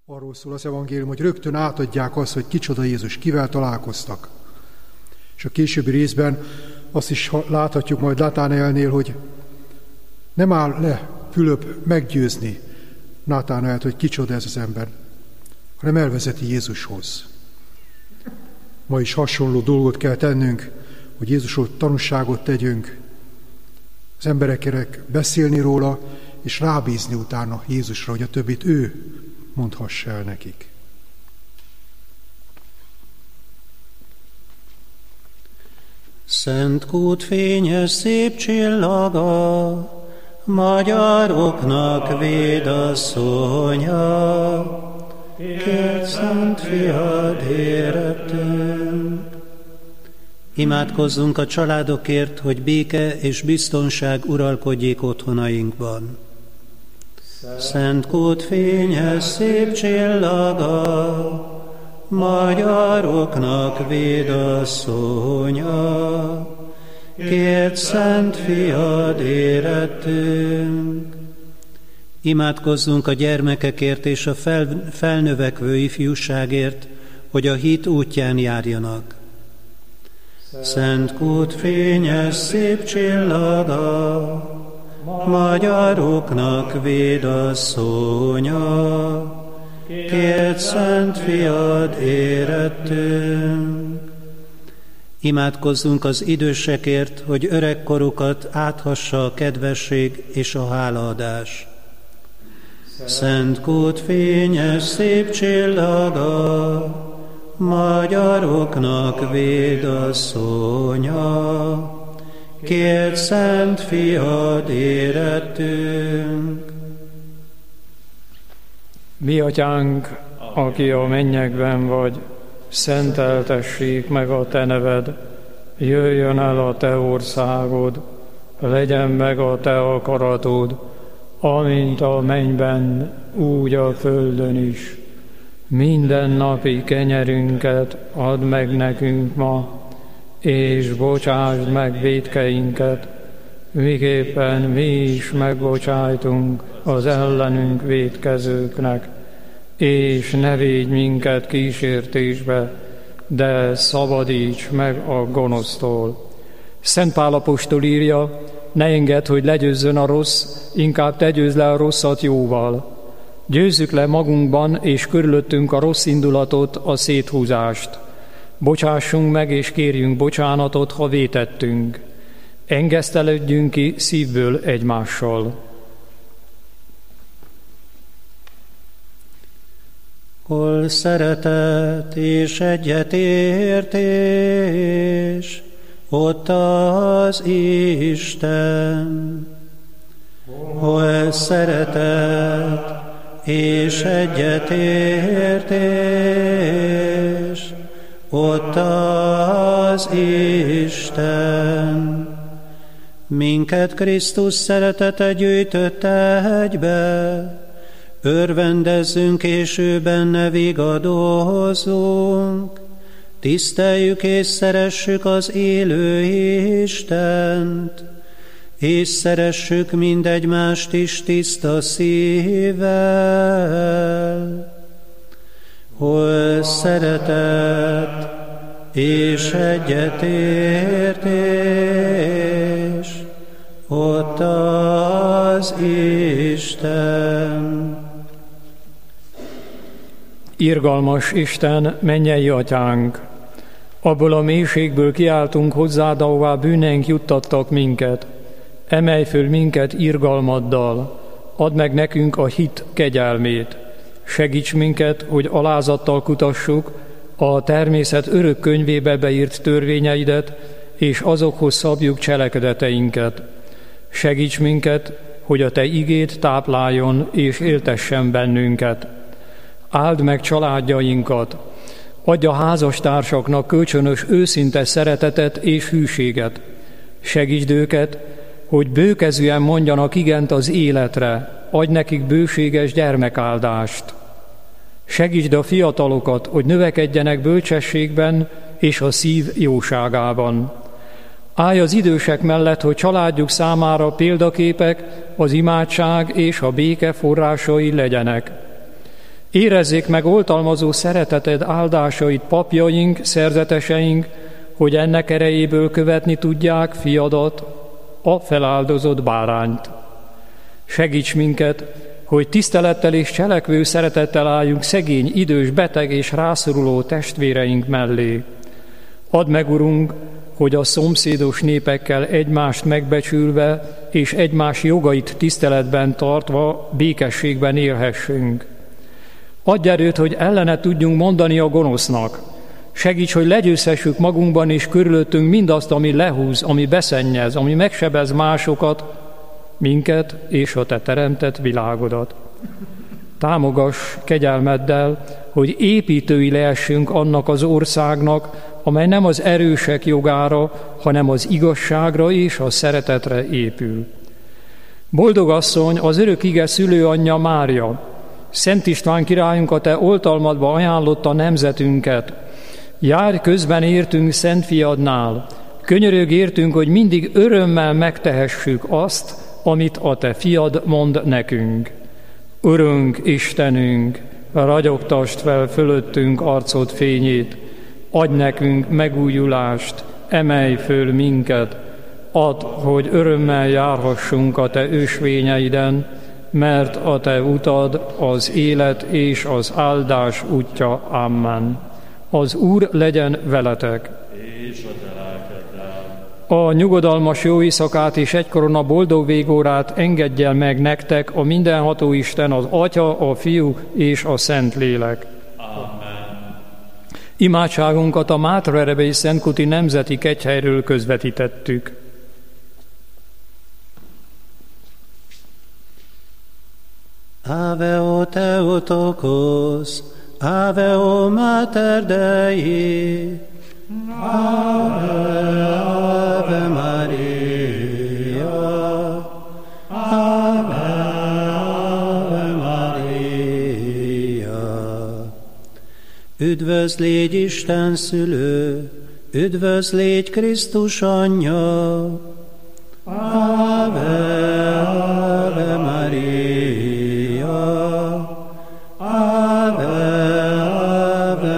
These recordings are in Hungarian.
Arról szól az evangélium, hogy rögtön átadják azt, hogy kicsoda Jézus, kivel találkoztak. És a későbbi részben azt is láthatjuk majd Nátánaelnél, hogy nem áll le Fülöp meggyőzni Nátánaelt, hogy kicsoda ez az ember, hanem elvezeti Jézushoz. Ma is hasonló dolgot kell tennünk, hogy Jézusról tanúságot tegyünk, az embereknek beszélni róla, és rábízni utána Jézusra, hogy a többit ő mondhassa el nekik. Szent kút fényes szép csillaga, magyaroknak védasszonya, kérd Szent Fiad érettünk. Imádkozzunk a családokért, hogy béke és biztonság uralkodjék otthonainkban. Szent kút fényes szép csillaga, magyaroknak védasszonya, kérd Szent Fiad érettünk. Imádkozzunk a gyermekekért és a felnövekvő ifjúságért, hogy a hit útján járjanak. Szent kút fényes szép csillaga, magyaroknak védasszonya, kérd Szent Fiad érettünk. Imádkozzunk az idősekért, hogy öregkorukat áthassa a kedvesség és a hálaadás. Szent kút fényes szép csillaga, magyaroknak védasszonya, kérd Szent Fiad érettünk. Mi atyánk, aki a mennyekben vagy, szenteltessék meg a te neved, jöjjön el a te országod, legyen meg a te akaratod, amint a mennyben, úgy a földön is. Minden napi kenyerünket add meg nekünk ma, és bocsásd meg vétkeinket, miképpen mi is megbocsájtunk az ellenünk vétkezőknek, és ne védj minket kísértésbe, de szabadíts meg a gonosztól. Szent Pál apostol írja, ne engedd, hogy legyőzzön a rossz, inkább te győzd le a rosszat jóval. Győzzük le magunkban és körülöttünk a rossz indulatot, a széthúzást. Bocsássunk meg és kérjünk bocsánatot, ha vétettünk. Engesztelődjünk ki szívből egymással. Hol szeretet és egyetértés, ott az Isten. Hol szeretet és egyetértés, ott az Isten. Minket Krisztus szeretete gyűjtött egybe, örvendezzünk és ő benne vigadozzunk, tiszteljük és szeressük az élő Istent, és szeressük mindegymást is tiszta szívvel. Hol szeretet és egyetértés, ott az Isten. Irgalmas Isten, mennyei atyánk, abból a mélységből kiáltunk hozzád, ahová bűneink juttattak minket. Emelj föl minket irgalmaddal, add meg nekünk a hit kegyelmét. Segíts minket, hogy alázattal kutassuk a természet örök könyvébe beírt törvényeidet, és azokhoz szabjuk cselekedeteinket. Segíts minket, hogy a te igéd tápláljon és éltessen bennünket. Áld meg családjainkat, adj a házastársaknak kölcsönös őszinte szeretetet és hűséget. Segítsd őket, hogy bőkezűen mondjanak igent az életre, adj nekik bőséges gyermekáldást. Segítsd a fiatalokat, hogy növekedjenek bölcsességben és a szív jóságában. Állj az idősek mellett, hogy családjuk számára példaképek, az imádság és a béke forrásai legyenek. Érezzék meg oltalmazó szereteted áldásait papjaink, szerzeteseink, hogy ennek erejéből követni tudják fiadat, a feláldozott bárányt. Segíts minket, hogy tisztelettel és cselekvő szeretettel álljunk szegény, idős, beteg és rászoruló testvéreink mellé. Add meg, Urunk, hogy a szomszédos népekkel egymást megbecsülve és egymás jogait tiszteletben tartva békességben élhessünk. Adj erőt, hogy ellene tudjunk mondani a gonosznak. Segíts, hogy legyőzhessük magunkban és körülöttünk mindazt, ami lehúz, ami beszennyez, ami megsebez másokat, minket és a te teremtett világodat. Támogass kegyelmeddel, hogy építői lehessünk annak az országnak, amely nem az erősek jogára, hanem az igazságra és a szeretetre épül. Boldog asszony, az örök ige szülőanyja Mária, Szent István királyunk, a te oltalmadba ajánlotta nemzetünket. Járj közben értünk Szent Fiadnál, könyörög értünk, hogy mindig örömmel megtehessük azt, amit a te fiad mond nekünk. Urunk, Istenünk, ragyogtasd fel fölöttünk arcod fényét, adj nekünk megújulást, emelj föl minket, add, hogy örömmel járhassunk a te ősvényeiden, mert a te utad az élet és az áldás útja. Amen. Az Úr legyen veletek. És a te lelkeddel. A nyugodalmas jó éjszakát és egykoron a boldog végórát engedje meg nektek a mindenható Isten, az Atya, a Fiú és a Szentlélek. Amen. Imádságunkat a Mátraerebei Szentkuti Nemzeti Kegyhelyről közvetítettük. Ave o Theotokos, Ave o Mater Dei, Ave, Ave Maria, Ave, Ave Maria. Üdvözl légy Isten szülő, üdvözl légy Krisztus anyja, Ave, Ave Maria, Ave, Ave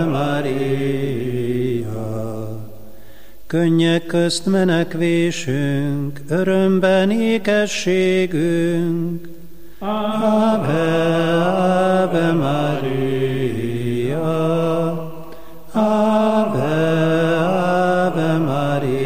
Maria. Könnyek közt menekvésünk, örömben ékességünk, Ave, Ave Maria, Ave, Ave Maria.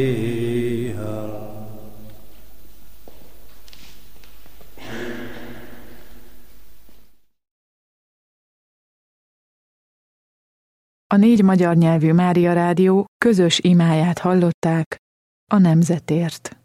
A 4 magyar nyelvű Mária Rádió közös imáját hallották a nemzetért.